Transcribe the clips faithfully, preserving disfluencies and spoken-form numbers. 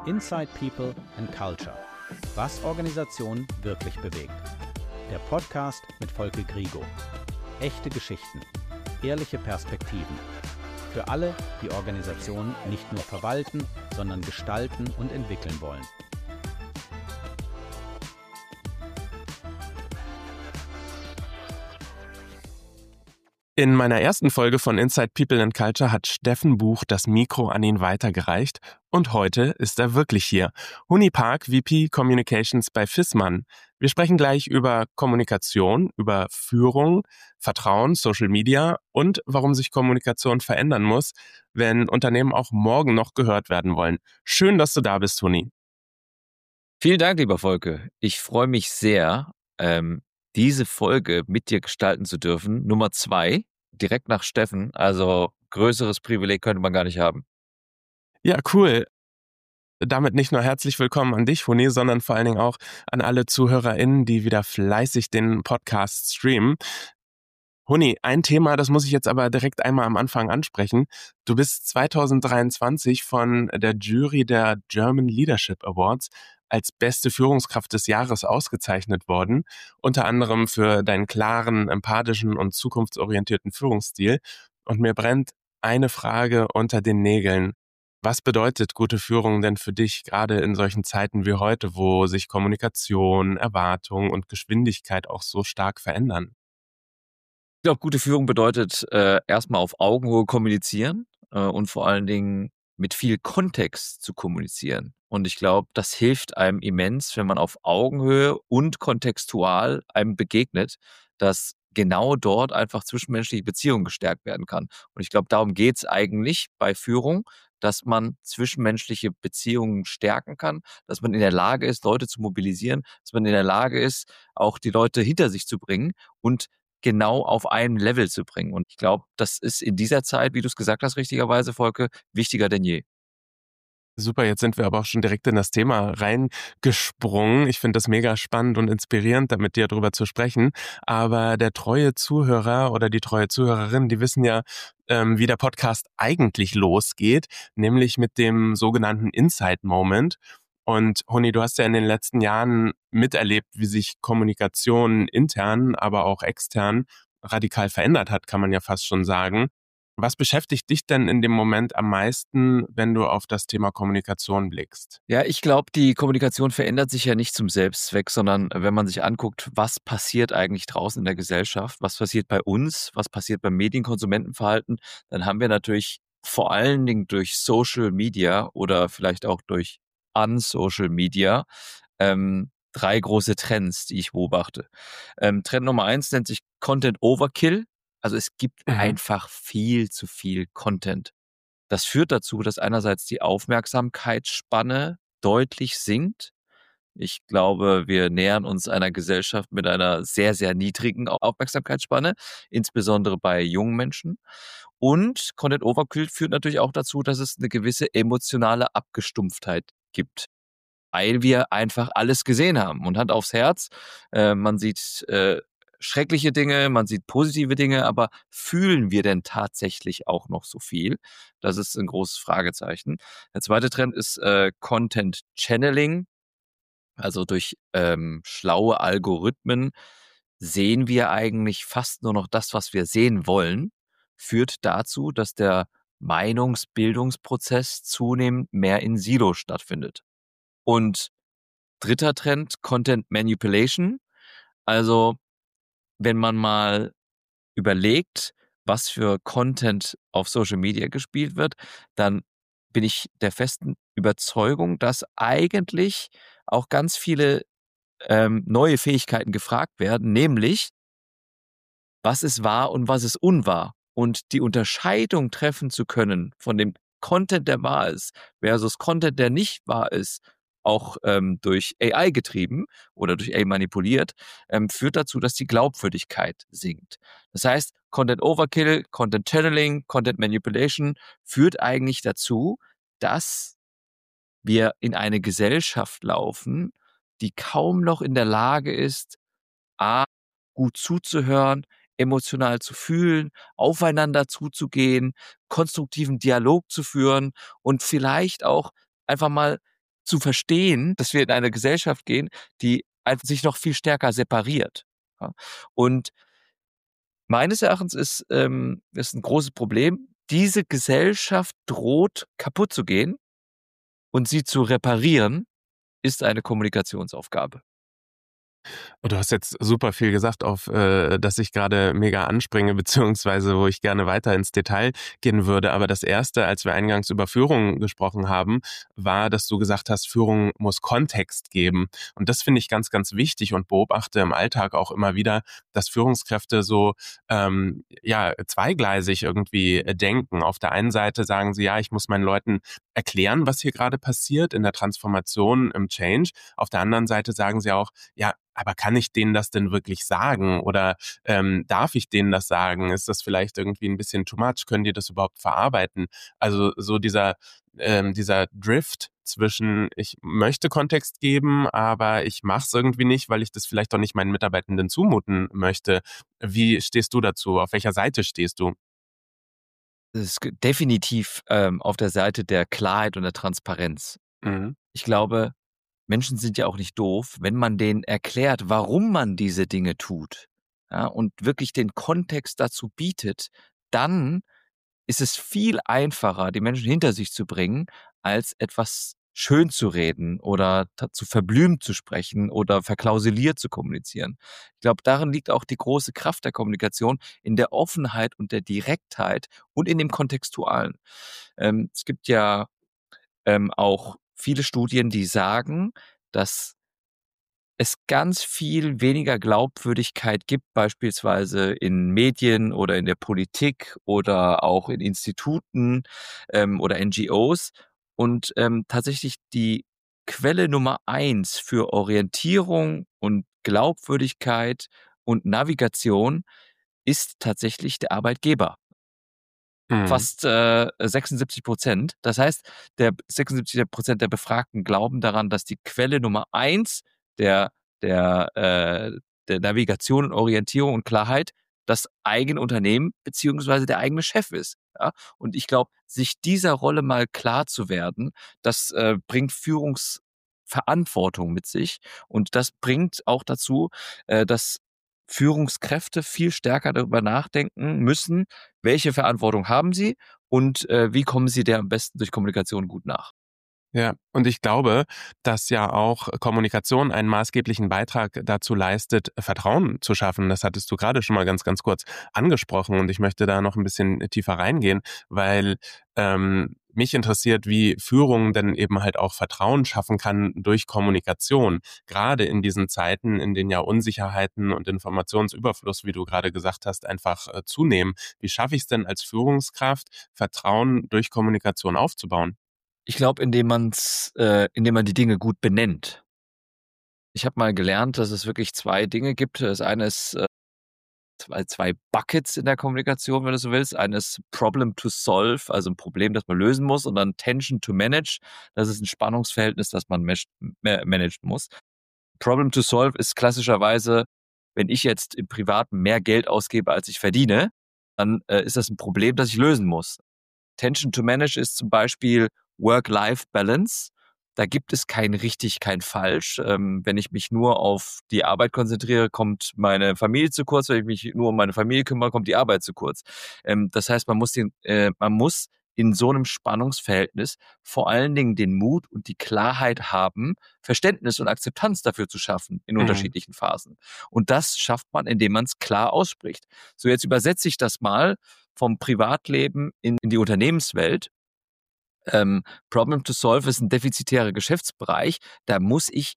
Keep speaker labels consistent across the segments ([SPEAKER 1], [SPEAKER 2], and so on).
[SPEAKER 1] Inside People and Culture. Was Organisation wirklich bewegt. Der Podcast mit Volker Grigo. Echte Geschichten. Ehrliche Perspektiven. Für alle, die Organisationen nicht nur verwalten, sondern gestalten und entwickeln wollen.
[SPEAKER 2] In meiner ersten Folge von Inside People and Culture hat Steffen Buch das Mikro an ihn weitergereicht und heute ist er wirklich hier. Huni Park, V P Communications bei Viessmann. Wir sprechen gleich über Kommunikation, über Führung, Vertrauen, Social Media und warum sich Kommunikation verändern muss, wenn Unternehmen auch morgen noch gehört werden wollen. Schön, dass du da bist, Huni.
[SPEAKER 3] Vielen Dank, lieber Volker. Ich freue mich sehr, ähm, diese Folge mit dir gestalten zu dürfen. Nummer zwei, direkt nach Steffen. Also größeres Privileg könnte man gar nicht haben.
[SPEAKER 2] Ja, cool. Damit nicht nur herzlich willkommen an dich, Huni, sondern vor allen Dingen auch an alle ZuhörerInnen, die wieder fleißig den Podcast streamen. Huni, ein Thema, das muss ich jetzt aber direkt einmal am Anfang ansprechen. Du bist zwanzig dreiundzwanzig von der Jury der German Leadership Awards als beste Führungskraft des Jahres ausgezeichnet worden, unter anderem für deinen klaren, empathischen und zukunftsorientierten Führungsstil. Und mir brennt eine Frage unter den Nägeln. Was bedeutet gute Führung denn für dich, gerade in solchen Zeiten wie heute, wo sich Kommunikation, Erwartung und Geschwindigkeit auch so stark verändern?
[SPEAKER 3] Ich glaube, gute Führung bedeutet äh, erstmal auf Augenhöhe kommunizieren äh, und vor allen Dingen mit viel Kontext zu kommunizieren. Und ich glaube, das hilft einem immens, wenn man auf Augenhöhe und kontextual einem begegnet, dass genau dort einfach zwischenmenschliche Beziehungen gestärkt werden kann. Und ich glaube, darum geht es eigentlich bei Führung, dass man zwischenmenschliche Beziehungen stärken kann, dass man in der Lage ist, Leute zu mobilisieren, dass man in der Lage ist, auch die Leute hinter sich zu bringen und genau auf einem Level zu bringen. Und ich glaube, das ist in dieser Zeit, wie du es gesagt hast, richtigerweise, Volker, wichtiger denn je.
[SPEAKER 2] Super, jetzt sind wir aber auch schon direkt in das Thema reingesprungen. Ich finde das mega spannend und inspirierend, da mit dir drüber zu sprechen. Aber der treue Zuhörer oder die treue Zuhörerin, die wissen ja, ähm, wie der Podcast eigentlich losgeht, nämlich mit dem sogenannten Insight Moment. Und Huni, du hast ja in den letzten Jahren miterlebt, wie sich Kommunikation intern, aber auch extern radikal verändert hat, kann man ja fast schon sagen. Was beschäftigt dich denn in dem Moment am meisten, wenn du auf das Thema Kommunikation blickst?
[SPEAKER 3] Ja, ich glaube, die Kommunikation verändert sich ja nicht zum Selbstzweck, sondern wenn man sich anguckt, was passiert eigentlich draußen in der Gesellschaft, was passiert bei uns, was passiert beim Medienkonsumentenverhalten, dann haben wir natürlich vor allen Dingen durch Social Media oder vielleicht auch durch Unsocial Media ähm, drei große Trends, die ich beobachte. Ähm, Trend Nummer eins nennt sich Content Overkill. Also es gibt
[SPEAKER 2] Mhm.
[SPEAKER 3] einfach viel zu viel Content. Das führt dazu, dass einerseits die Aufmerksamkeitsspanne deutlich sinkt. Ich glaube, wir nähern uns einer Gesellschaft mit einer sehr, sehr niedrigen Aufmerksamkeitsspanne, insbesondere bei jungen Menschen. Und Content Overkill führt natürlich auch dazu, dass es eine gewisse emotionale Abgestumpftheit gibt, weil wir einfach alles gesehen haben. Und Hand aufs Herz, äh, man sieht äh, schreckliche Dinge, man sieht positive Dinge, aber fühlen wir denn tatsächlich auch noch so viel? Das ist ein großes Fragezeichen. Der zweite Trend ist äh, Content Channeling. Also durch ähm, schlaue Algorithmen sehen wir eigentlich fast nur noch das, was wir sehen wollen, führt dazu, dass der Meinungsbildungsprozess zunehmend mehr in Silos stattfindet. Und dritter Trend, Content Manipulation. Also wenn man mal überlegt, was für Content auf Social Media gespielt wird, dann bin ich der festen Überzeugung, dass eigentlich auch ganz viele ähm, neue Fähigkeiten gefragt werden, nämlich was ist wahr und was ist unwahr. Und die Unterscheidung treffen zu können von dem Content, der wahr ist, versus Content, der nicht wahr ist, auch ähm, durch A I getrieben oder durch A I manipuliert, ähm, führt dazu, dass die Glaubwürdigkeit sinkt. Das heißt, Content Overkill, Content Channeling, Content Manipulation führt eigentlich dazu, dass wir in eine Gesellschaft laufen, die kaum noch in der Lage ist, A, gut zuzuhören, emotional zu fühlen, aufeinander zuzugehen, konstruktiven Dialog zu führen und vielleicht auch einfach mal zu verstehen, dass wir in eine Gesellschaft gehen, die einfach sich noch viel stärker separiert. Ja? Und meines Erachtens ist ähm, ist ein großes Problem, diese Gesellschaft droht kaputt zu gehen und sie zu reparieren, ist eine Kommunikationsaufgabe.
[SPEAKER 2] Und du hast jetzt super viel gesagt, auf äh, das ich gerade mega anspringe, beziehungsweise wo ich gerne weiter ins Detail gehen würde. Aber das Erste, als wir eingangs über Führung gesprochen haben, war, dass du gesagt hast, Führung muss Kontext geben. Und das finde ich ganz, ganz wichtig und beobachte im Alltag auch immer wieder, dass Führungskräfte so ähm, ja zweigleisig irgendwie denken. Auf der einen Seite sagen sie, ja, ich muss meinen Leuten erklären, was hier gerade passiert in der Transformation, im Change. Auf der anderen Seite sagen sie auch, ja, aber kann ich denen das denn wirklich sagen? Oder ähm, darf ich denen das sagen? Ist das vielleicht irgendwie ein bisschen too much? Können die das überhaupt verarbeiten? Also so dieser, ähm, dieser Drift zwischen, ich möchte Kontext geben, aber ich mache es irgendwie nicht, weil ich das vielleicht doch nicht meinen Mitarbeitenden zumuten möchte. Wie stehst du dazu? Auf welcher Seite stehst du?
[SPEAKER 3] Das ist ge- definitiv ähm, auf der Seite der Klarheit und der Transparenz.
[SPEAKER 2] Mhm.
[SPEAKER 3] Ich glaube, Menschen sind ja auch nicht doof, wenn man denen erklärt, warum man diese Dinge tut, ja, und wirklich den Kontext dazu bietet, dann ist es viel einfacher, die Menschen hinter sich zu bringen, als etwas schön zu reden oder ta- zu verblümt zu sprechen oder verklausuliert zu kommunizieren. Ich glaube, darin liegt auch die große Kraft der Kommunikation, in der Offenheit und der Direktheit und in dem Kontextualen. Ähm, es gibt ja ähm, auch viele Studien, die sagen, dass es ganz viel weniger Glaubwürdigkeit gibt, beispielsweise in Medien oder in der Politik oder auch in Instituten ähm, oder N G Os. Und ähm, tatsächlich die Quelle Nummer eins für Orientierung und Glaubwürdigkeit und Navigation ist tatsächlich der Arbeitgeber.
[SPEAKER 2] Mhm.
[SPEAKER 3] Fast äh, sechsundsiebzig Prozent. Das heißt, der sechsundsiebzig Prozent der Befragten glauben daran, dass die Quelle Nummer eins der, der, äh, der Navigation und Orientierung und Klarheit das eigene Unternehmen beziehungsweise der eigene Chef ist. Ja? Und ich glaube, sich dieser Rolle mal klar zu werden, das äh, bringt Führungsverantwortung mit sich. Und das bringt auch dazu, äh, dass Führungskräfte viel stärker darüber nachdenken müssen, welche Verantwortung haben sie und äh, wie kommen sie der am besten durch Kommunikation gut nach.
[SPEAKER 2] Ja, und ich glaube, dass ja auch Kommunikation einen maßgeblichen Beitrag dazu leistet, Vertrauen zu schaffen. Das hattest du gerade schon mal ganz, ganz kurz angesprochen und ich möchte da noch ein bisschen tiefer reingehen, weil ähm, mich interessiert, wie Führung denn eben halt auch Vertrauen schaffen kann durch Kommunikation. Gerade in diesen Zeiten, in denen ja Unsicherheiten und Informationsüberfluss, wie du gerade gesagt hast, einfach äh, zunehmen. Wie schaffe ich es denn als Führungskraft, Vertrauen durch Kommunikation aufzubauen?
[SPEAKER 3] Ich glaube, indem man's, äh, indem man die Dinge gut benennt. Ich habe mal gelernt, dass es wirklich zwei Dinge gibt. Das eine ist äh, zwei, zwei Buckets in der Kommunikation, wenn du so willst. Eines Problem to solve, also ein Problem, das man lösen muss, und dann Tension to manage. Das ist ein Spannungsverhältnis, das man mesh- ma- managen muss. Problem to solve ist klassischerweise, wenn ich jetzt im Privaten mehr Geld ausgebe, als ich verdiene, dann äh, ist das ein Problem, das ich lösen muss. Tension to manage ist zum Beispiel Work-Life-Balance. Da gibt es kein richtig, kein falsch. Ähm, wenn ich mich nur auf die Arbeit konzentriere, kommt meine Familie zu kurz. Wenn ich mich nur um meine Familie kümmere, kommt die Arbeit zu kurz. Ähm, das heißt, man muss den, äh, man muss in so einem Spannungsverhältnis vor allen Dingen den Mut und die Klarheit haben, Verständnis und Akzeptanz dafür zu schaffen in
[SPEAKER 2] Mhm.
[SPEAKER 3] unterschiedlichen Phasen. Und das schafft man, indem man es klar ausspricht. So, jetzt übersetze ich das mal vom Privatleben in, in die Unternehmenswelt. Ähm, Problem to solve ist ein defizitärer Geschäftsbereich. Da muss ich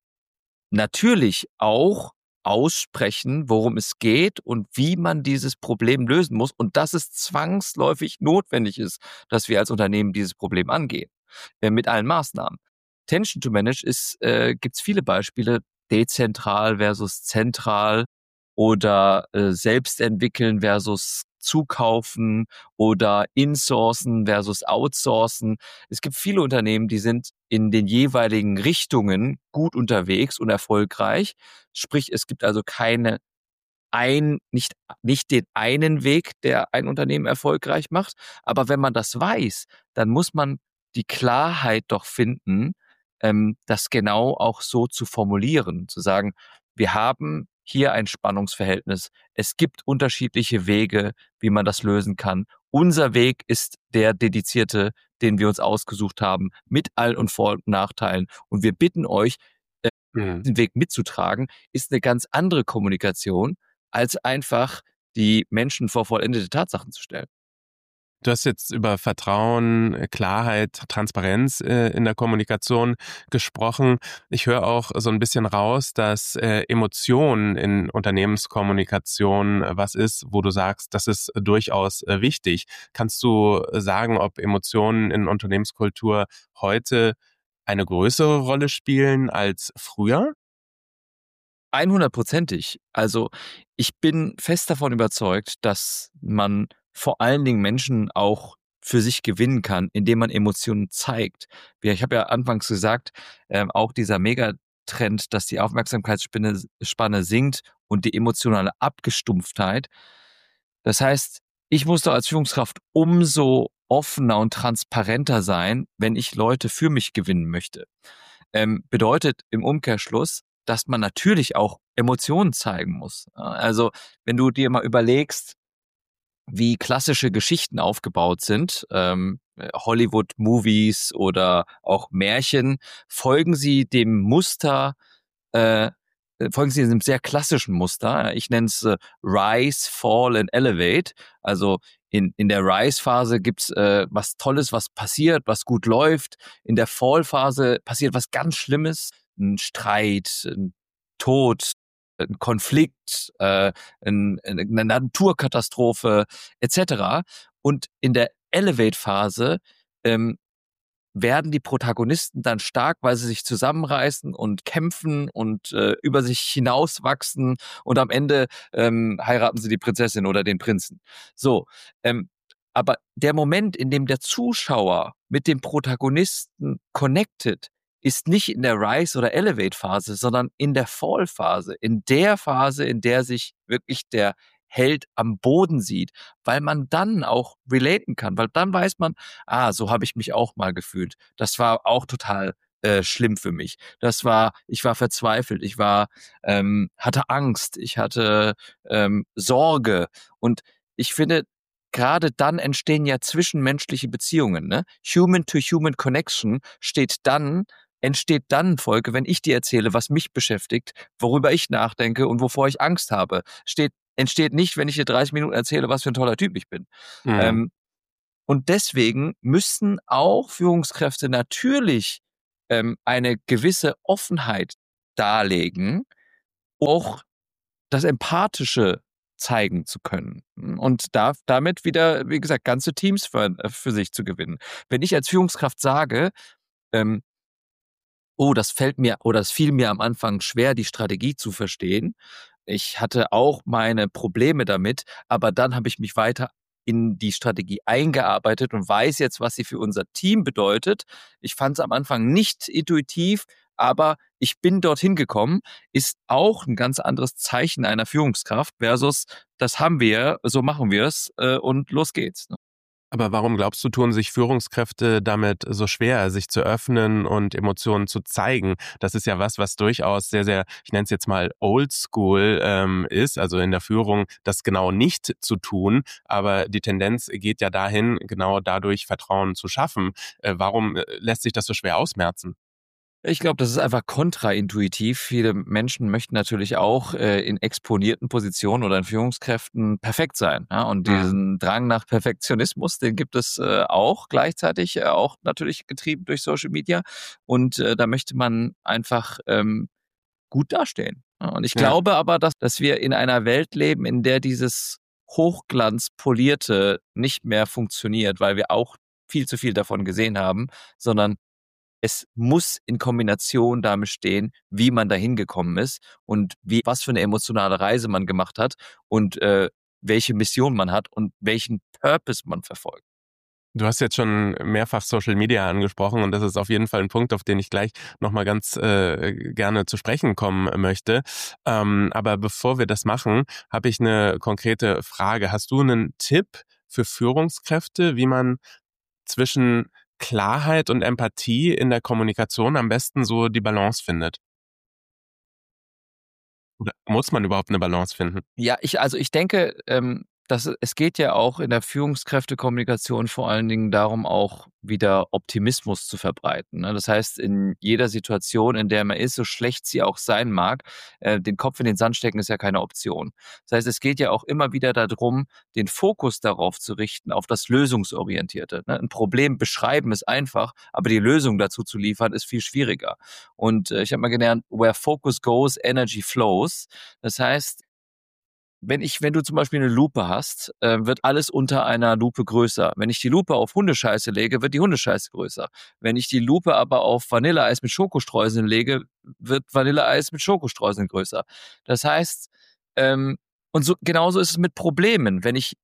[SPEAKER 3] natürlich auch aussprechen, worum es geht und wie man dieses Problem lösen muss und dass es zwangsläufig notwendig ist, dass wir als Unternehmen dieses Problem angehen, äh, mit allen Maßnahmen. Tension to manage ist, äh, gibt es viele Beispiele, dezentral versus zentral oder äh, selbst entwickeln versus zukaufen oder insourcen versus outsourcen. Es gibt viele Unternehmen, die sind in den jeweiligen Richtungen gut unterwegs und erfolgreich. Sprich, es gibt also keine ein, nicht, nicht den einen Weg, der ein Unternehmen erfolgreich macht. Aber wenn man das weiß, dann muss man die Klarheit doch finden, ähm, das genau auch so zu formulieren, zu sagen, wir haben hier ein Spannungsverhältnis. Es gibt unterschiedliche Wege, wie man das lösen kann. Unser Weg ist der dedizierte, den wir uns ausgesucht haben, mit All- und Vor- und Nachteilen. Und wir bitten euch,
[SPEAKER 2] Mhm.
[SPEAKER 3] den Weg mitzutragen, ist eine ganz andere Kommunikation, als einfach die Menschen vor vollendete Tatsachen zu stellen.
[SPEAKER 2] Du hast jetzt über Vertrauen, Klarheit, Transparenz äh, in der Kommunikation gesprochen. Ich höre auch so ein bisschen raus, dass äh, Emotionen in Unternehmenskommunikation was ist, wo du sagst, das ist durchaus äh, wichtig. Kannst du sagen, ob Emotionen in Unternehmenskultur heute eine größere Rolle spielen als früher?
[SPEAKER 3] Hundertprozentig. Also ich bin fest davon überzeugt, dass man vor allen Dingen Menschen auch für sich gewinnen kann, indem man Emotionen zeigt. Ja, ich habe ja anfangs gesagt, ähm, auch dieser Megatrend, dass die Aufmerksamkeitsspanne Spanne sinkt und die emotionale Abgestumpftheit. Das heißt, ich muss doch als Führungskraft umso offener und transparenter sein, wenn ich Leute für mich gewinnen möchte. Ähm, bedeutet im Umkehrschluss, dass man natürlich auch Emotionen zeigen muss. Also wenn du dir mal überlegst, wie klassische Geschichten aufgebaut sind, ähm, Hollywood-Movies oder auch Märchen, folgen sie dem Muster, äh, folgen sie einem sehr klassischen Muster. Ich nenne es äh, Rise, Fall and Elevate. Also in, in der Rise-Phase gibt's äh, was Tolles, was passiert, was gut läuft. In der Fall-Phase passiert was ganz Schlimmes, ein Streit, ein Tod, ein Konflikt, äh, ein, eine Naturkatastrophe et cetera. Und in der Elevate-Phase ähm, werden die Protagonisten dann stark, weil sie sich zusammenreißen und kämpfen und äh, über sich hinauswachsen und am Ende ähm, heiraten sie die Prinzessin oder den Prinzen. So, ähm, aber der Moment, in dem der Zuschauer mit dem Protagonisten connected, ist nicht in der Rise- oder Elevate-Phase, sondern in der Fall-Phase, in der Phase, in der sich wirklich der Held am Boden sieht, weil man dann auch relaten kann, weil dann weiß man, ah, so habe ich mich auch mal gefühlt. Das war auch total äh, schlimm für mich. Das war, ich war verzweifelt, ich war, ähm, hatte Angst, ich hatte ähm, Sorge. Und ich finde, gerade dann entstehen ja zwischenmenschliche Beziehungen. Ne? Human-to-Human Connection steht dann, entsteht dann, Volker, wenn ich dir erzähle, was mich beschäftigt, worüber ich nachdenke und wovor ich Angst habe. Steht, entsteht nicht, wenn ich dir dreißig Minuten erzähle, was für ein toller Typ ich bin.
[SPEAKER 2] Mhm.
[SPEAKER 3] Ähm, und deswegen müssen auch Führungskräfte natürlich ähm, eine gewisse Offenheit darlegen, auch das Empathische zeigen zu können und da, damit wieder, wie gesagt, ganze Teams für, für sich zu gewinnen. Wenn ich als Führungskraft sage, ähm, oh, das fällt mir oder es fiel mir am Anfang schwer, die Strategie zu verstehen. Ich hatte auch meine Probleme damit, aber dann habe ich mich weiter in die Strategie eingearbeitet und weiß jetzt, was sie für unser Team bedeutet. Ich fand es am Anfang nicht intuitiv, aber ich bin dorthin gekommen, ist auch ein ganz anderes Zeichen einer Führungskraft versus, das haben wir, so machen wir es äh, und los geht's. Ne?
[SPEAKER 2] Aber warum glaubst du, tun sich Führungskräfte damit so schwer, sich zu öffnen und Emotionen zu zeigen? Das ist ja was, was durchaus sehr, sehr, ich nenne es jetzt mal oldschool ähm, ist, also in der Führung das genau nicht zu tun. Aber die Tendenz geht ja dahin, genau dadurch Vertrauen zu schaffen. Äh, warum äh, lässt sich das so schwer ausmerzen?
[SPEAKER 3] Ich glaube, das ist einfach kontraintuitiv. Viele Menschen möchten natürlich auch äh, in exponierten Positionen oder in Führungskräften perfekt sein. Ja? Und
[SPEAKER 2] Mhm.
[SPEAKER 3] diesen Drang nach Perfektionismus, den gibt es äh, auch gleichzeitig, äh, auch natürlich getrieben durch Social Media. Und äh, da möchte man einfach ähm, gut dastehen. Ja? Und ich
[SPEAKER 2] Ja.
[SPEAKER 3] glaube aber, dass, dass wir in einer Welt leben, in der dieses Hochglanzpolierte nicht mehr funktioniert, weil wir auch viel zu viel davon gesehen haben, sondern es muss in Kombination damit stehen, wie man da hingekommen ist und wie, was für eine emotionale Reise man gemacht hat und äh, welche Mission man hat und welchen Purpose man verfolgt.
[SPEAKER 2] Du hast jetzt schon mehrfach Social Media angesprochen und das ist auf jeden Fall ein Punkt, auf den ich gleich nochmal ganz äh, gerne zu sprechen kommen möchte. Ähm, aber bevor wir das machen, habe ich eine konkrete Frage. Hast du einen Tipp für Führungskräfte, wie man zwischen Klarheit und Empathie in der Kommunikation am besten so die Balance findet? Oder muss man überhaupt eine Balance finden?
[SPEAKER 3] Ja, ich, also ich denke, ähm, dass es geht ja auch in der Führungskräftekommunikation vor allen Dingen darum, auch wieder Optimismus zu verbreiten. Ne? Das heißt, in jeder Situation, in der man ist, so schlecht sie auch sein mag, äh, den Kopf in den Sand stecken ist ja keine Option. Das heißt, es geht ja auch immer wieder darum, den Fokus darauf zu richten, auf das Lösungsorientierte. Ne? Ein Problem beschreiben ist einfach, aber die Lösung dazu zu liefern, ist viel schwieriger. Und äh, ich habe mal gelernt, where focus goes, energy flows. Das heißt, wenn ich, wenn du zum Beispiel eine Lupe hast, äh, wird alles unter einer Lupe größer. Wenn ich die Lupe auf Hundescheiße lege, wird die Hundescheiße größer. Wenn ich die Lupe aber auf Vanilleeis mit Schokostreuseln lege, wird Vanilleeis mit Schokostreuseln größer. Das heißt, ähm, und so, genauso ist es mit Problemen. Wenn ich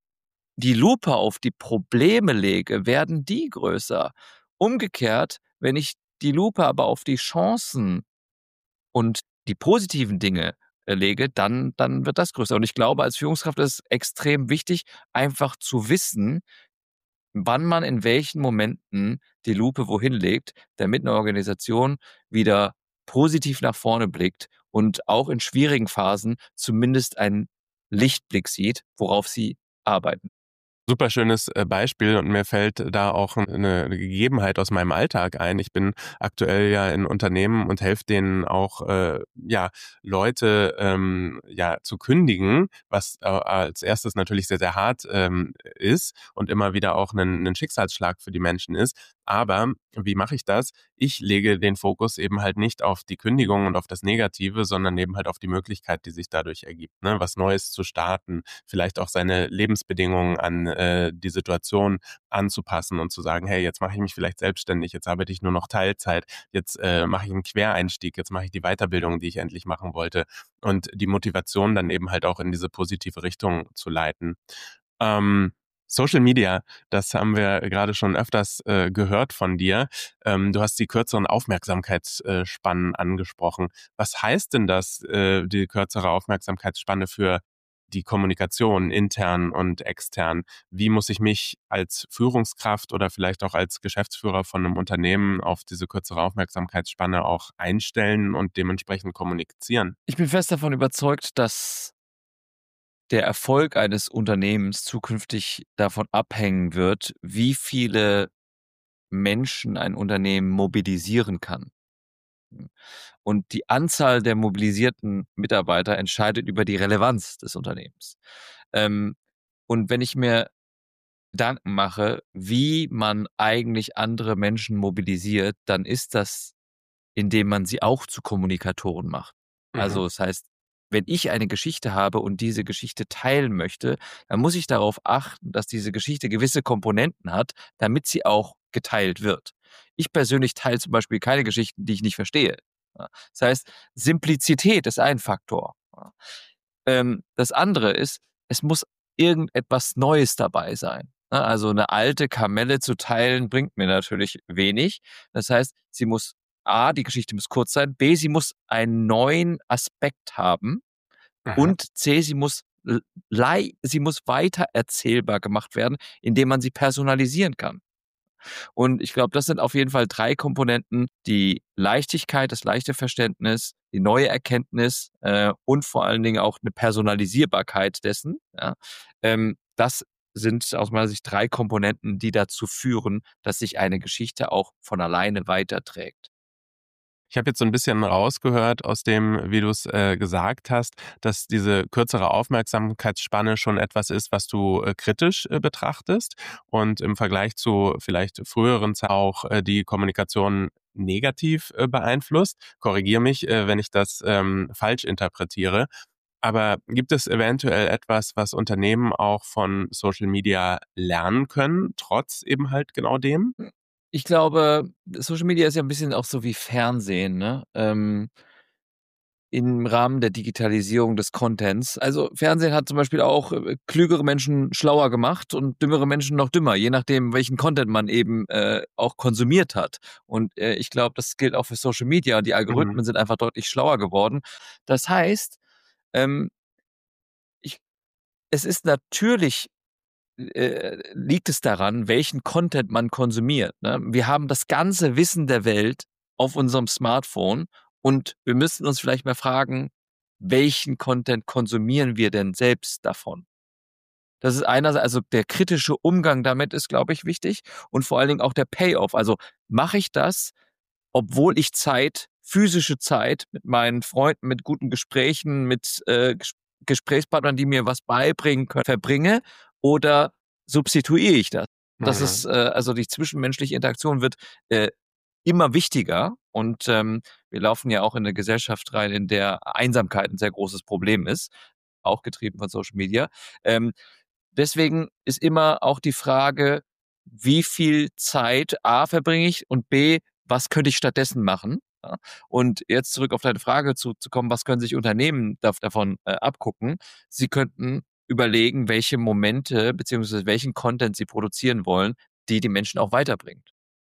[SPEAKER 3] die Lupe auf die Probleme lege, werden die größer. Umgekehrt, wenn ich die Lupe aber auf die Chancen und die positiven Dinge äh, lege, dann, dann wird das größer. Und ich glaube, als Führungskraft ist es extrem wichtig, einfach zu wissen, wann man in welchen Momenten die Lupe wohin legt, damit eine Organisation wieder positiv nach vorne blickt und auch in schwierigen Phasen zumindest einen Lichtblick sieht, worauf sie arbeiten.
[SPEAKER 2] Super schönes äh, Beispiel und mir fällt da auch eine Gegebenheit aus meinem Alltag ein. Ich bin aktuell ja in Unternehmen und helfe denen auch, äh, ja, Leute ähm, ja zu kündigen, was äh, als erstes natürlich sehr, sehr hart ähm, ist und immer wieder auch ein, ein Schicksalsschlag für die Menschen ist. Aber wie mache ich das? Ich lege den Fokus eben halt nicht auf die Kündigung und auf das Negative, sondern eben halt auf die Möglichkeit, die sich dadurch ergibt, ne? Was Neues zu starten, vielleicht auch seine Lebensbedingungen an äh, die Situation anzupassen und zu sagen, hey, jetzt mache ich mich vielleicht selbstständig, jetzt arbeite ich nur noch Teilzeit, jetzt äh, mache ich einen Quereinstieg, jetzt mache ich die Weiterbildung, die ich endlich machen wollte und die Motivation dann eben halt auch in diese positive Richtung zu leiten. Ähm, Social Media, das haben wir gerade schon öfters äh, gehört von dir. Ähm, du hast die kürzeren Aufmerksamkeitsspannen angesprochen. Was heißt denn das, äh, die kürzere Aufmerksamkeitsspanne für die Kommunikation intern und extern? Wie muss ich mich als Führungskraft oder vielleicht auch als Geschäftsführer von einem Unternehmen auf diese kürzere Aufmerksamkeitsspanne auch einstellen und dementsprechend kommunizieren?
[SPEAKER 3] Ich bin fest davon überzeugt, dass der Erfolg eines Unternehmens zukünftig davon abhängen wird, wie viele Menschen ein Unternehmen mobilisieren kann. Und die Anzahl der mobilisierten Mitarbeiter entscheidet über die Relevanz des Unternehmens. Ähm, und wenn ich mir Gedanken mache, wie man eigentlich andere Menschen mobilisiert, dann ist das, indem man sie auch zu Kommunikatoren macht.
[SPEAKER 2] Mhm.
[SPEAKER 3] Also das heißt, wenn ich eine Geschichte habe und diese Geschichte teilen möchte, dann muss ich darauf achten, dass diese Geschichte gewisse Komponenten hat, damit sie auch geteilt wird. Ich persönlich teile zum Beispiel keine Geschichten, die ich nicht verstehe. Ja. Das heißt, Simplizität ist ein Faktor. Ja. Ähm, das andere ist, es muss irgendetwas Neues dabei sein. Ne? Also eine alte Kamelle zu teilen, bringt mir natürlich wenig. Das heißt, sie muss A, die Geschichte muss kurz sein, B, sie muss einen neuen Aspekt haben
[SPEAKER 2] Mhm.
[SPEAKER 3] und C, sie muss l- lei- sie muss weiter erzählbar gemacht werden, indem man sie personalisieren kann. Und ich glaube, das sind auf jeden Fall drei Komponenten: die Leichtigkeit, das leichte Verständnis, die neue Erkenntnis äh, und vor allen Dingen auch eine Personalisierbarkeit dessen. Ja. Ähm, das sind aus meiner Sicht drei Komponenten, die dazu führen, dass sich eine Geschichte auch von alleine weiterträgt.
[SPEAKER 2] Ich habe jetzt so ein bisschen rausgehört aus dem, wie du es äh, gesagt hast, dass diese kürzere Aufmerksamkeitsspanne schon etwas ist, was du äh, kritisch äh, betrachtest und im Vergleich zu vielleicht früheren Zeiten auch äh, die Kommunikation negativ äh, beeinflusst. Korrigiere mich, äh, wenn ich das ähm, falsch interpretiere. Aber gibt es eventuell etwas, was Unternehmen auch von Social Media lernen können, trotz eben halt genau dem?
[SPEAKER 3] Ich glaube, Social Media ist ja ein bisschen auch so wie Fernsehen, ne? Ähm, im Rahmen der Digitalisierung des Contents. Also, Fernsehen hat zum Beispiel auch, äh, klügere Menschen schlauer gemacht und dümmere Menschen noch dümmer, je nachdem, welchen Content man eben, äh, auch konsumiert hat. Und, äh, ich glaube, das gilt auch für Social Media. Die
[SPEAKER 2] Mhm.
[SPEAKER 3] Algorithmen sind einfach deutlich schlauer geworden. Das heißt, ähm, ich es ist natürlich äh, liegt es daran, welchen Content man konsumiert. Ne? Wir haben das ganze Wissen der Welt auf unserem Smartphone und wir müssten uns vielleicht mal fragen, welchen Content konsumieren wir denn selbst davon? Das ist einerseits, also der kritische Umgang damit ist, glaube ich, wichtig und vor allen Dingen auch der Payoff. Also mache ich das, obwohl ich Zeit, physische Zeit mit meinen Freunden, mit guten Gesprächen, mit äh, Ges- Gesprächspartnern, die mir was beibringen können, verbringe, oder substituiere ich das? Das
[SPEAKER 2] Mhm.
[SPEAKER 3] ist, äh, also die zwischenmenschliche Interaktion wird äh, immer wichtiger und ähm, wir laufen ja auch in eine Gesellschaft rein, in der Einsamkeit ein sehr großes Problem ist, auch getrieben von Social Media. Ähm, Deswegen ist immer auch die Frage, wie viel Zeit A verbringe ich und B, was könnte ich stattdessen machen? Ja, und jetzt zurück auf deine Frage zu, zu kommen, was können sich Unternehmen dav- davon äh, abgucken? Sie könnten überlegen, welche Momente beziehungsweise welchen Content sie produzieren wollen, die die Menschen auch weiterbringt.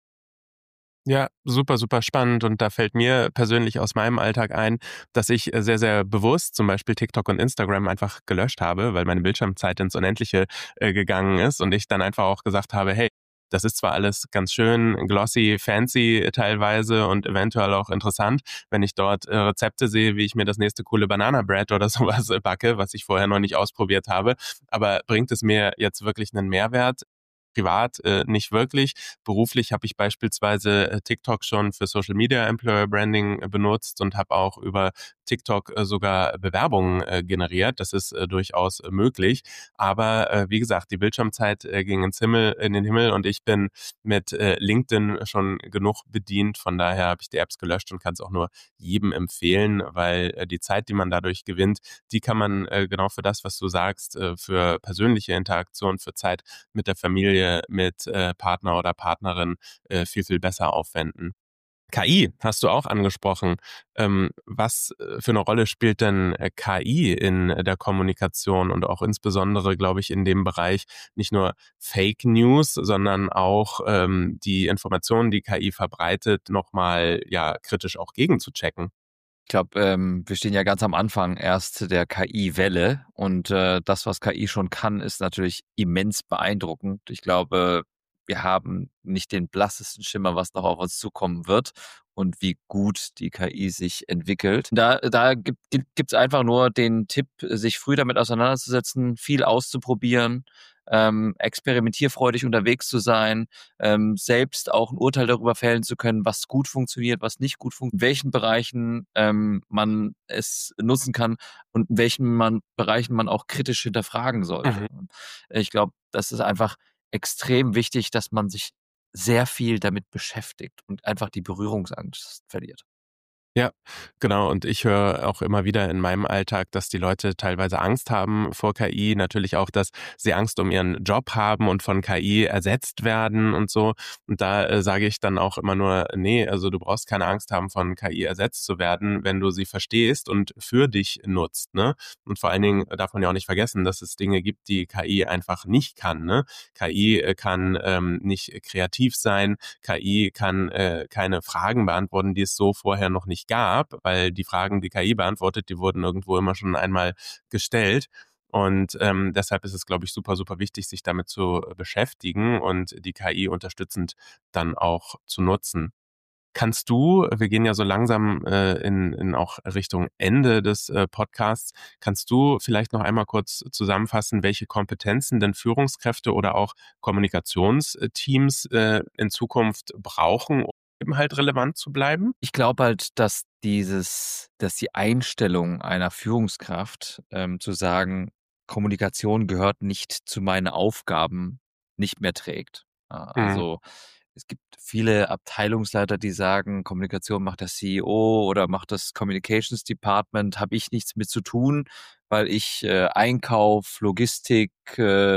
[SPEAKER 2] Ja, super, super spannend. Und da fällt mir persönlich aus meinem Alltag ein, dass ich äh, sehr, sehr bewusst zum Beispiel TikTok und Instagram einfach gelöscht habe, weil meine Bildschirmzeit ins Unendliche äh, gegangen ist und ich dann einfach auch gesagt habe, hey, das ist zwar alles ganz schön glossy, fancy teilweise und eventuell auch interessant, wenn ich dort äh, Rezepte sehe, wie ich mir das nächste coole Banana Bread oder sowas äh, backe, was ich vorher noch nicht ausprobiert habe. Aber bringt es mir jetzt wirklich einen Mehrwert? Privat äh, nicht wirklich. Beruflich habe ich beispielsweise äh, TikTok schon für Social Media Employer Branding äh, benutzt und habe auch über TikTok äh, sogar Bewerbungen äh, generiert. Das ist äh, durchaus äh, möglich. Aber äh, wie gesagt, die Bildschirmzeit äh, ging ins Himmel, in den Himmel und ich bin mit äh, LinkedIn schon genug bedient. Von daher habe ich die Apps gelöscht und kann es auch nur jedem empfehlen, weil äh, die Zeit, die man dadurch gewinnt, die kann man äh, genau für das, was du sagst, äh, für persönliche Interaktion, für Zeit mit der Familie, mit äh, Partner oder Partnerin äh, viel, viel besser aufwenden. K I hast du auch angesprochen. Ähm, was äh, für eine Rolle spielt denn äh, K I in äh, der Kommunikation und auch insbesondere, glaube ich, in dem Bereich nicht nur Fake News, sondern auch ähm, die Informationen, die K I verbreitet, nochmal ja kritisch auch gegenzuchecken?
[SPEAKER 3] Ich glaube, ähm, wir stehen ja ganz am Anfang erst der K I-Welle und äh, das, was K I schon kann, ist natürlich immens beeindruckend. Ich glaube, wir haben nicht den blassesten Schimmer, was noch auf uns zukommen wird und wie gut die K I sich entwickelt. Da, da gibt es einfach nur den Tipp, sich früh damit auseinanderzusetzen, viel auszuprobieren, ähm, experimentierfreudig unterwegs zu sein, ähm, selbst auch ein Urteil darüber fällen zu können, was gut funktioniert, was nicht gut funktioniert, in welchen Bereichen ähm, man es nutzen kann und in welchen man, Bereichen man auch kritisch hinterfragen sollte.
[SPEAKER 2] Mhm.
[SPEAKER 3] Ich glaube, das ist einfach extrem wichtig, dass man sich sehr viel damit beschäftigt und einfach die Berührungsangst verliert.
[SPEAKER 2] Ja, genau. Und ich höre auch immer wieder in meinem Alltag, dass die Leute teilweise Angst haben vor K I. Natürlich auch, dass sie Angst um ihren Job haben und von K I ersetzt werden und so. Und da äh, sage ich dann auch immer nur, nee, also du brauchst keine Angst haben, von K I ersetzt zu werden, wenn du sie verstehst und für dich nutzt, ne? Und vor allen Dingen darf man ja auch nicht vergessen, dass es Dinge gibt, die K I einfach nicht kann, ne? K I äh, kann ähm, nicht kreativ sein. K I kann äh, keine Fragen beantworten, die es so vorher noch nicht gab, weil die Fragen, die K I beantwortet, die wurden irgendwo immer schon einmal gestellt. Und ähm, deshalb ist es, glaube ich, super, super wichtig, sich damit zu beschäftigen und die K I unterstützend dann auch zu nutzen. Kannst du, wir gehen ja so langsam äh, in, in auch Richtung Ende des äh, Podcasts, kannst du vielleicht noch einmal kurz zusammenfassen, welche Kompetenzen denn Führungskräfte oder auch Kommunikationsteams äh, in Zukunft brauchen, um eben halt relevant zu bleiben?
[SPEAKER 3] Ich glaube halt, dass dieses, dass die Einstellung einer Führungskraft ähm, zu sagen, Kommunikation gehört nicht zu meinen Aufgaben, nicht mehr trägt. Ja,
[SPEAKER 2] Mhm.
[SPEAKER 3] also es gibt viele Abteilungsleiter, die sagen, Kommunikation macht der C E O oder macht das Communications Department, habe ich nichts mit zu tun, weil ich äh, Einkauf, Logistik, äh,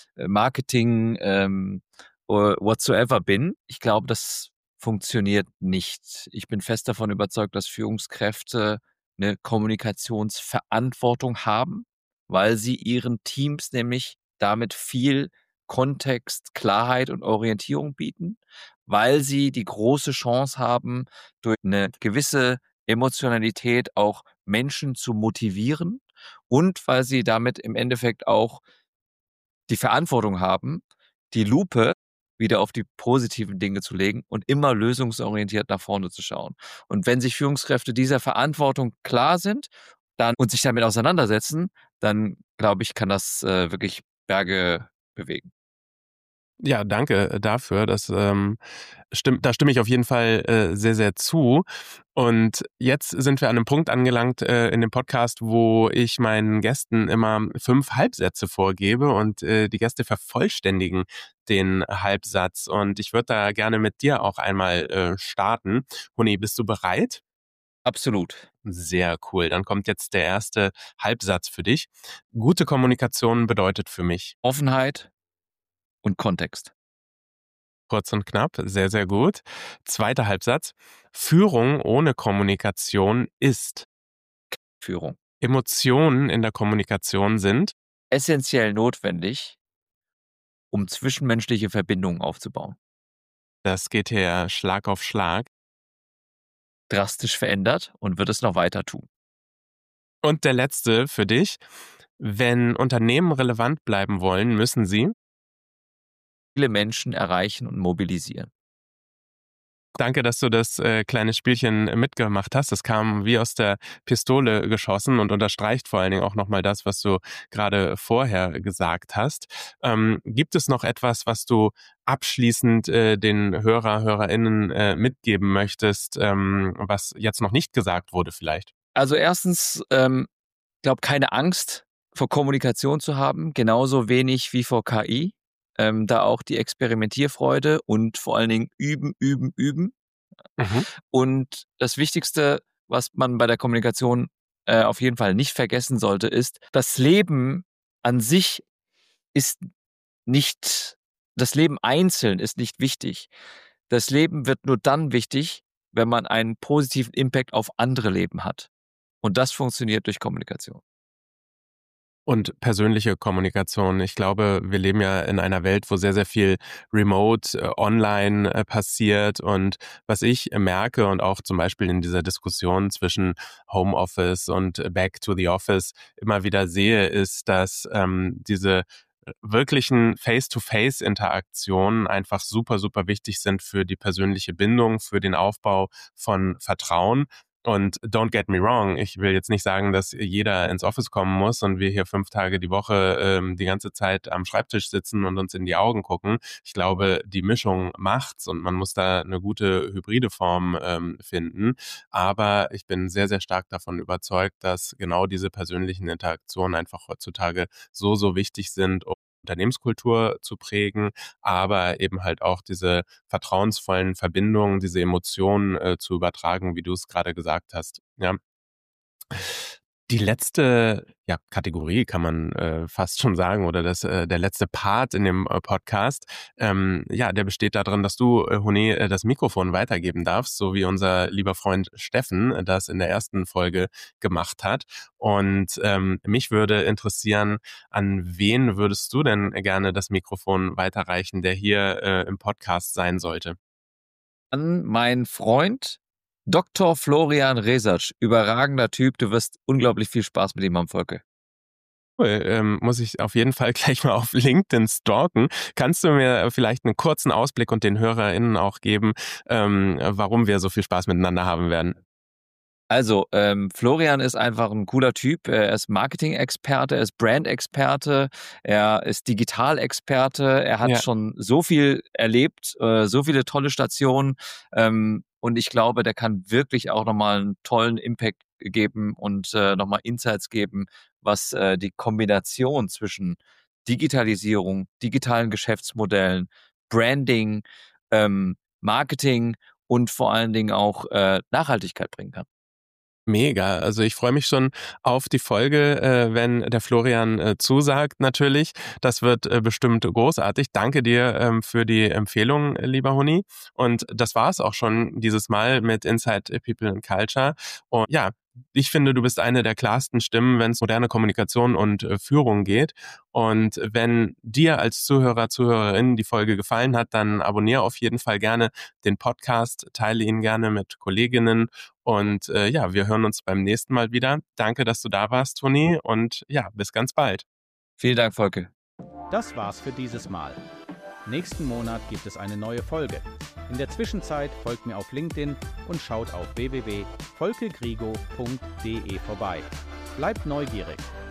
[SPEAKER 3] Marketing, ähm, whatsoever bin. Ich glaube, das funktioniert nicht. Ich bin fest davon überzeugt, dass Führungskräfte eine Kommunikationsverantwortung haben, weil sie ihren Teams nämlich damit viel Kontext, Klarheit und Orientierung bieten, weil sie die große Chance haben, durch eine gewisse Emotionalität auch Menschen zu motivieren und weil sie damit im Endeffekt auch die Verantwortung haben, die Lupe wieder auf die positiven Dinge zu legen und immer lösungsorientiert nach vorne zu schauen. Und wenn sich Führungskräfte dieser Verantwortung klar sind dann, und sich damit auseinandersetzen, dann, glaube ich, kann das äh, wirklich Berge bewegen.
[SPEAKER 2] Ja, danke dafür. Das ähm, stimmt, da stimme ich auf jeden Fall äh, sehr, sehr zu. Und jetzt sind wir an einem Punkt angelangt äh, in dem Podcast, wo ich meinen Gästen immer fünf Halbsätze vorgebe und äh, die Gäste vervollständigen den Halbsatz. Und ich würde da gerne mit dir auch einmal äh, starten. Huni, bist du bereit?
[SPEAKER 3] Absolut.
[SPEAKER 2] Sehr cool. Dann kommt jetzt der erste Halbsatz für dich. Gute Kommunikation bedeutet für mich.
[SPEAKER 3] Offenheit und Kontext.
[SPEAKER 2] Kurz und knapp, sehr, sehr gut. Zweiter Halbsatz. Führung ohne Kommunikation ist.
[SPEAKER 3] Führung.
[SPEAKER 2] Emotionen in der Kommunikation sind.
[SPEAKER 3] Essentiell notwendig, um zwischenmenschliche Verbindungen aufzubauen.
[SPEAKER 2] Das geht hier Schlag auf Schlag.
[SPEAKER 3] Drastisch verändert und wird es noch weiter tun.
[SPEAKER 2] Und der letzte für dich. Wenn Unternehmen relevant bleiben wollen, müssen sie
[SPEAKER 3] viele Menschen erreichen und mobilisieren.
[SPEAKER 2] Danke, dass du das äh, kleine Spielchen mitgemacht hast. Das kam wie aus der Pistole geschossen und unterstreicht vor allen Dingen auch nochmal das, was du gerade vorher gesagt hast. Ähm, gibt es noch etwas, was du abschließend äh, den Hörer, HörerInnen äh, mitgeben möchtest, ähm, was jetzt noch nicht gesagt wurde vielleicht?
[SPEAKER 3] Also erstens, ähm, glaube keine Angst vor Kommunikation zu haben, genauso wenig wie vor K I. Ähm, da auch die Experimentierfreude und vor allen Dingen üben, üben, üben.
[SPEAKER 2] Mhm.
[SPEAKER 3] Und das Wichtigste, was man bei der Kommunikation äh, auf jeden Fall nicht vergessen sollte, ist, das Leben an sich ist nicht, das Leben einzeln ist nicht wichtig. Das Leben wird nur dann wichtig, wenn man einen positiven Impact auf andere Leben hat. Und das funktioniert durch Kommunikation.
[SPEAKER 2] Und persönliche Kommunikation. Ich glaube, wir leben ja in einer Welt, wo sehr, sehr viel remote, äh, online äh, passiert. Und was ich merke und auch zum Beispiel in dieser Diskussion zwischen Homeoffice und Back to the Office immer wieder sehe, ist, dass ähm, diese wirklichen Face-to-Face-Interaktionen einfach super, super wichtig sind für die persönliche Bindung, für den Aufbau von Vertrauen. Und don't get me wrong, ich will jetzt nicht sagen, dass jeder ins Office kommen muss und wir hier fünf Tage die Woche ähm, die ganze Zeit am Schreibtisch sitzen und uns in die Augen gucken. Ich glaube, die Mischung macht's und man muss da eine gute hybride Form ähm, finden. Aber ich bin sehr, sehr stark davon überzeugt, dass genau diese persönlichen Interaktionen einfach heutzutage so, so wichtig sind, um Unternehmenskultur zu prägen, aber eben halt auch diese vertrauensvollen Verbindungen, diese Emotionen äh, zu übertragen, wie du es gerade gesagt hast. Ja. Die letzte ja, Kategorie kann man äh, fast schon sagen oder das, äh, der letzte Part in dem äh, Podcast, ähm, ja, der besteht darin, dass du, äh, Huni, äh, das Mikrofon weitergeben darfst, so wie unser lieber Freund Steffen äh, das in der ersten Folge gemacht hat. Und ähm, mich würde interessieren, an wen würdest du denn gerne das Mikrofon weiterreichen, der hier äh, im Podcast sein sollte?
[SPEAKER 3] An meinen Freund Doktor Florian Resac, überragender Typ, du wirst unglaublich viel Spaß mit ihm haben, Volker.
[SPEAKER 2] Cool, ähm, muss ich auf jeden Fall gleich mal auf LinkedIn stalken. Kannst du mir vielleicht einen kurzen Ausblick und den HörerInnen auch geben, ähm, warum wir so viel Spaß miteinander haben werden?
[SPEAKER 3] Also, ähm, Florian ist einfach ein cooler Typ. Er ist Marketing-Experte, er ist Brand-Experte, er ist Digital-Experte. Er hat
[SPEAKER 2] Ja.
[SPEAKER 3] schon so viel erlebt, äh, so viele tolle Stationen. Ähm, und ich glaube, der kann wirklich auch nochmal einen tollen Impact geben und äh, nochmal Insights geben, was äh, die Kombination zwischen Digitalisierung, digitalen Geschäftsmodellen, Branding, ähm, Marketing und vor allen Dingen auch äh, Nachhaltigkeit bringen kann.
[SPEAKER 2] Mega. Also ich freue mich schon auf die Folge, äh, wenn der Florian äh, zusagt natürlich. Das wird äh, bestimmt großartig. Danke dir ähm, für die Empfehlung, lieber Huni. Und das war es auch schon dieses Mal mit Inside People and Culture. Und ja, ich finde, du bist eine der klarsten Stimmen, wenn es moderne Kommunikation und äh, Führung geht. Und wenn dir als Zuhörer, Zuhörerin die Folge gefallen hat, dann abonniere auf jeden Fall gerne den Podcast, teile ihn gerne mit Kolleginnen. Und äh, ja, wir hören uns beim nächsten Mal wieder. Danke, dass du da warst, Toni. Und ja, bis ganz bald.
[SPEAKER 3] Vielen Dank, Volker.
[SPEAKER 1] Das war's für dieses Mal. Nächsten Monat gibt es eine neue Folge. In der Zwischenzeit folgt mir auf LinkedIn und schaut auf w w w punkt volke grigo punkt d e vorbei. Bleibt neugierig!